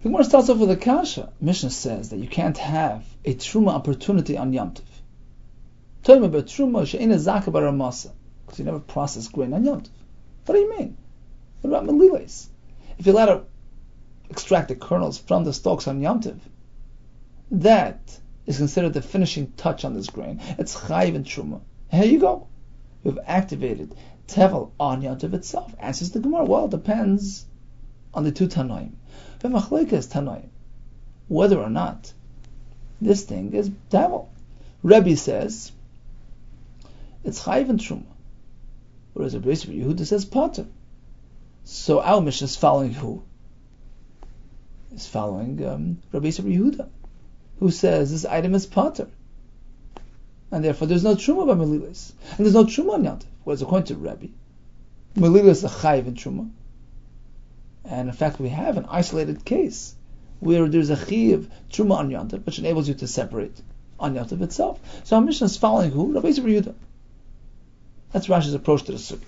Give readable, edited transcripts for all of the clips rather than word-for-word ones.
The Gemara starts off with a kasha. Mishnah says that you can't have a truma opportunity on Yom Tov. Tell me about truma she'ena zaka baramasa, because you never process grain on Yom Tov. What do you mean? What about meliles? If you're allowed to extract the kernels from the stalks on Yom Tov, that is considered the finishing touch on this grain. It's chayiv and truma. Here you go. You've activated tevel on Yom Tov itself. Answers the Gemara. Well, it depends on the two Tanoim. V'machleikas Tanoim, whether or not this thing is tevel. Rebbe says it's chayiv and truma, whereas Rabbi Yehuda says pater. So our mission is following who? Is following Rabbi Yehuda, who says this item is pater, and therefore there's no truma by melilas, and there's no truma on Yom Tov. Whereas according to Rebbe, melilas is a chayiv and truma, and in fact we have an isolated case where there's a chiv truma on Yom Tov, which enables you to separate on Yom Tov itself. So our mission is following who? Rabbi Yehuda. That's Rashi's approach to the sugi.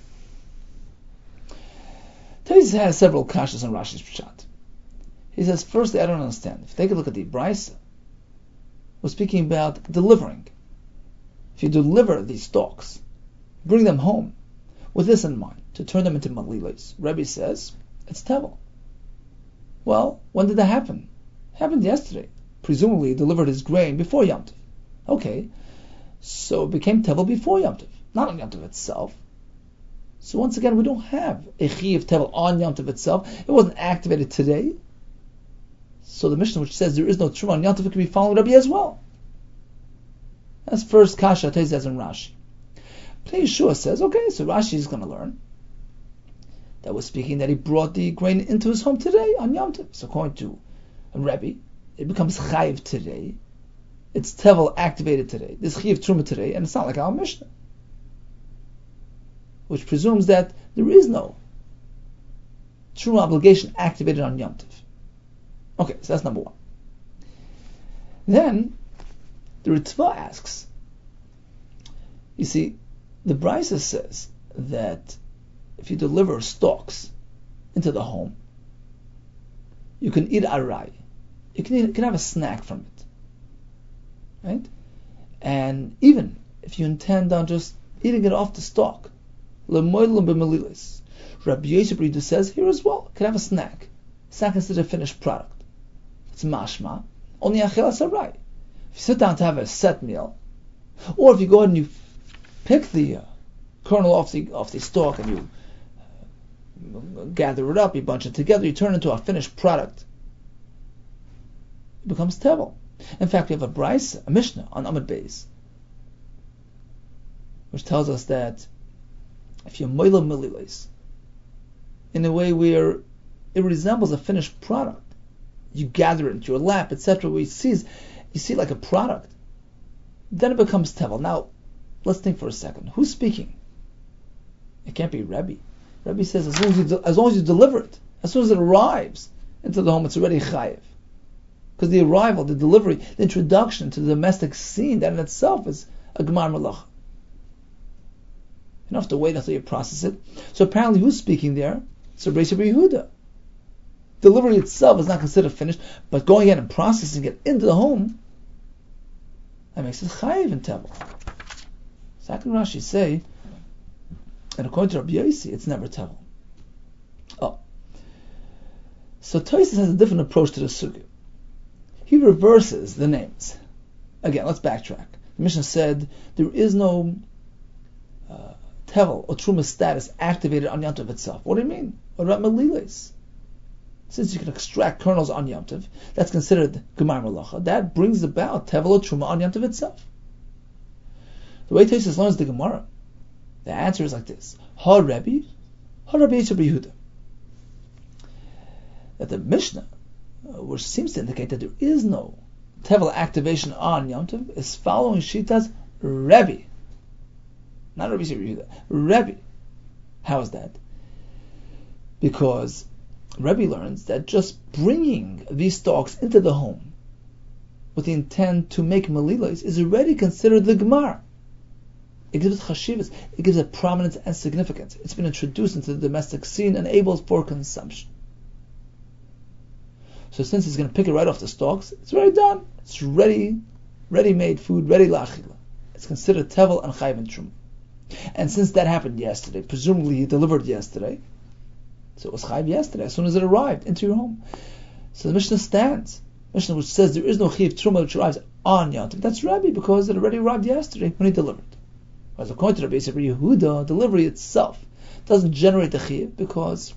Taisus has several kashas on Rashi's pshat. He says, firstly, I don't understand. If you take a look at the Brisa, we're speaking about delivering. If you deliver these stalks, bring them home with this in mind, to turn them into malilas. Rebbe says, it's tevel. Well, when did that happen? It happened yesterday. Presumably, he delivered his grain before Yom Tov. Okay, so it became tevel before Yom Tov, not on Yom Tov itself. So once again, we don't have a chiv tevel on Yom Tov itself. It wasn't activated today. So the Mishnah, which says there is no truma on Yom Tov, can be following Rabbi as well. That's first kasha Taisus has in Rashi. Pnei Yeshua says, okay, so Rashi is going to learn that was speaking that he brought the grain into his home today on Yom Tov. So according to Rebbe, it becomes chayiv today. It's tevel activated today. This chayiv truma today, and it's not like our Mishnah, which presumes that there is no truma obligation activated on Yom Tov. Okay, so that's number one. Then the Ritva asks, you see, the Brisa says that if you deliver stalks into the home, you can eat arai. You can have a snack from it, right? And even if you intend on just eating it off the stalk, lemoilum b'melilis, Rabbi Yosef says here as well, you can have a snack. Snack is a finished product. It's mashma, only achelas arai. If you sit down to have a set meal, or if you go ahead and you pick the kernel off the stalk and you gather it up, you bunch it together, you turn it into a finished product, it becomes tevel. In fact, we have a Brisa, a Mishnah on Amud Beis, which tells us that if you moila mililes in a way where it resembles a finished product, you gather it into your lap, etc., where you see like a product, then it becomes tevel. Now, let's think for a second. Who's speaking? It can't be Rebbe. Rebbe says as long as you deliver it, as soon as it arrives into the home, it's already chayiv. Because the arrival, the delivery, the introduction to the domestic scene, that in itself is a gemar malach. You don't have to wait until you process it. So apparently, who's speaking there? It's Rabbi Yehuda. Delivery itself is not considered finished, but going in and processing it into the home, that makes it chayiv and tevel. Second Rashi say, and according to Rabbi Yossi, it's never tevel. Oh. So Taisus has a different approach to the sugya. He reverses the names. Again, let's backtrack. The Mishnah said there is no tevel or truma status activated on Yom Tov itself. What do you mean? What about meliles? Since you can extract kernels on Yom Tov, that's considered gemar malacha. That brings about tevel or truma on Yom Tov itself. The way Taisus learns the Gemara, the answer is like this: Ha Rebbe, Ha Rabbi Yehuda. That the Mishnah, which seems to indicate that there is no tevel activation on Yom Tov, is following Shitas Rebbe, not Rabbi Yehuda. Rebbe. How is that? Because Rebbe learns that just bringing these stalks into the home with the intent to make melilas is already considered the gemar. It gives it chashivas, it gives it prominence and significance. It's been introduced into the domestic scene and able for consumption. So since he's going to pick it right off the stalks, it's already done. It's ready-made food, ready la'achila. It's considered tevel and chayv and truma. And since that happened yesterday, presumably he delivered yesterday, so it was chayv yesterday, as soon as it arrived into your home. So the Mishnah stands. Mishnah which says there is no chiyuv truma which arrives on Yom Tov. That's Rabbi, because it already arrived yesterday when he delivered. Whereas according to Rabbi Yehuda, delivery itself doesn't generate the chiyuv, because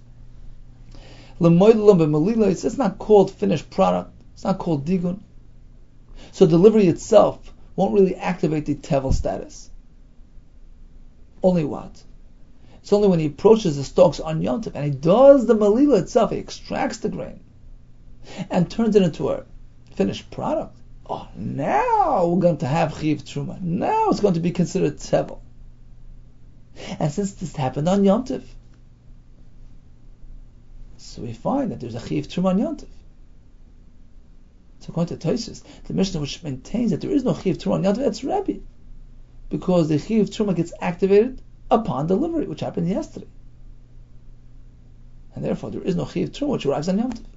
it's not called finished product. It's not called digun. So delivery itself won't really activate the tevel status. Only what? It's only when he approaches the stalks on Yom Tov and he does the malila itself, he extracts the grain and turns it into a finished product. Oh, now we're going to have chiyuv truma. Now it's going to be considered tevel. And since this happened on Yom Tov, so we find that there's a chiyuv truma on Yom Tov. So according to Tosfos, the Mishnah which maintains that there is no chiyuv truma on Yom Tov, that's Rabbi, because the chiyuv truma gets activated upon delivery, which happened yesterday, and therefore there is no chiyuv truma which arrives on Yom Tov.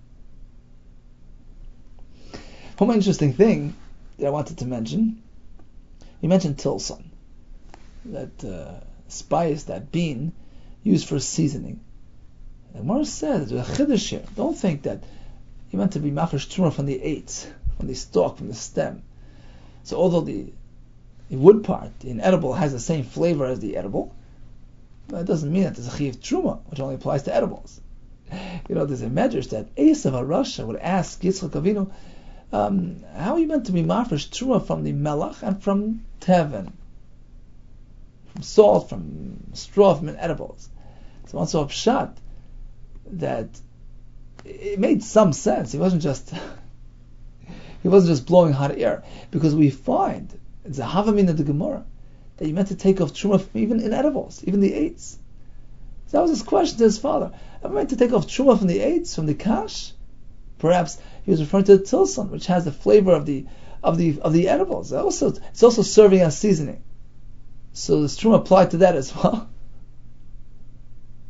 One interesting thing that I wanted to mention, we mentioned tilson, that spice, that bean used for seasoning. The Gemara says there's a chiddush here. Don't think that he meant to be mafresh truma from the eitz, from the stalk, from the stem. So although the wood part, the inedible, has the same flavor as the edible, that doesn't mean that there's a chiyuv truma, which only applies to edibles. There's a medrash that Esav HaRasha would ask Yitzchak Avinu, how are you meant to be mafresh truma from the melach and from teven, from salt, from straw, from inedibles? So also a pshat that it made some sense. He wasn't just blowing hot air, because we find it's a havamin of the Gemara that you meant to take off truma from even inedibles, even the eitz. So that was his question to his father. Am I meant to take off truma from the eitz, from the kash? Perhaps he was referring to the tilson, which has the flavor of the edibles. It's also serving as seasoning. So this truma applied to that as well.